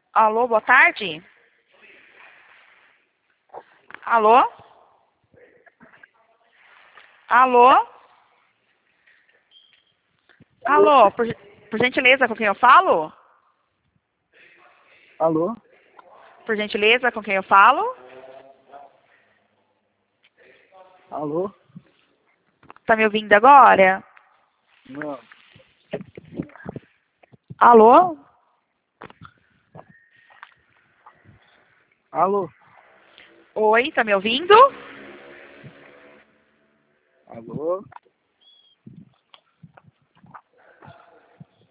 Alô, boa tarde? Alô? Alô? Alô, por gentileza, com quem eu falo? Alô? Por gentileza, com quem eu falo? Alô? Tá me ouvindo agora? Não. Alô? Alô? Oi, tá me ouvindo?